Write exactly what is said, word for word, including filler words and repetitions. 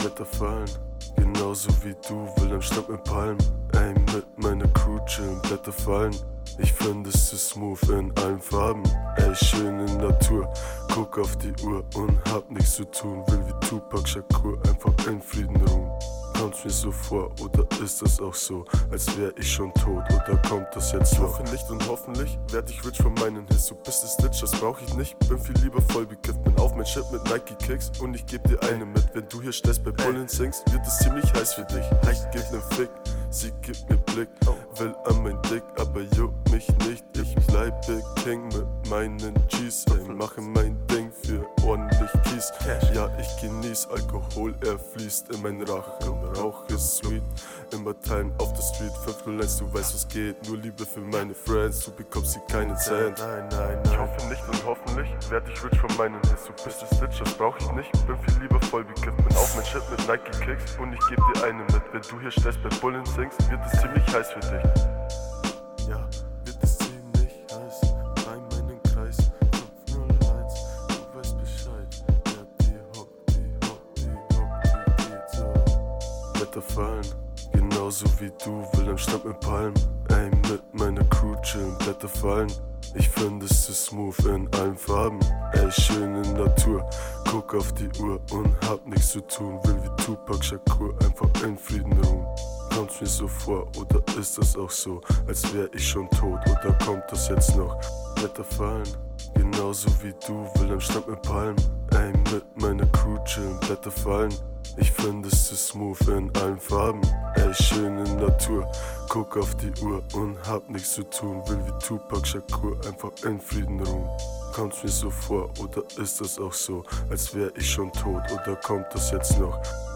Wetter fallen, genauso wie du, will am Strand mit Palmen. Ey, mit meiner Crew chillen, Blätter fallen. Ich find es zu smooth in allen Farben. Ey, schöne Natur, guck auf die Uhr und hab nichts zu tun. Will wie Tupac Shakur einfach in Frieden ruhen. Kommt's mir so vor, oder ist das auch so, als wär ich schon tot, oder kommt das jetzt noch? Ich hoffe nicht und hoffentlich werd ich rich von meinen Hits. Du bist es Stitch, das brauch ich nicht, bin viel lieber voll bekifft. Bin auf mein Shit mit Nike Kicks und ich geb dir eine mit. Wenn du hier stehst bei Bullen singst, wird es ziemlich heiß für dich. Ich geb nen Fick, sie gibt mir Blick, will an mein Dick, aber juckt mich nicht. Ich bleibe King mit meinen G's, ey, mache mein Ding für ordentlich Kies. Ja, ich genieß Alkohol, er fließt in meinen Rachen. Rauch ist sweet, immer teilen auf der Street. fünf null eins, du weißt was geht, nur Liebe für meine Friends. Du bekommst hier keinen Cent. Nein, nein, nein. Ich hoffe nicht und hoffentlich werd ich rich von meinen Hits. Du bist es Stitch, das brauch ich nicht, bin viel lieber voll bekifft. Bin auf mein Shit mit Nike Kicks und ich geb dir eine mit. Wenn du hier stehst bei Bullen singst, wird es ziemlich heiß für dich. Ja, wird es ziemlich heiß bei meinem Kreis. fünf null eins, du weißt Bescheid. Ja, die hock, die hock, die hock, die geht so. Wetter fallen, genauso wie du, will am Strand mit Palmen. Ey, mit meiner Crew chillen, Blätter fallen. Ich find es zu smooth in allen Farben. Ey, schöne Natur, guck auf die Uhr und hab nichts zu tun. Will wie Tupac Shakur einfach in Frieden ruhen. Kommt's mir so vor, oder ist das auch so, als wär ich schon tot, oder kommt das jetzt noch? Blätter fallen, genauso wie du, will am Strand mit Palmen. Ey, mit meiner Crew chillen, Blätter fallen. Ich find es zu smooth in allen Farben. Ey, schöne Natur, guck auf die Uhr und hab nichts zu tun. Will wie Tupac Shakur einfach in Frieden ruhen. Kommt's mir so vor, oder ist das auch so, als wär ich schon tot, oder kommt das jetzt noch?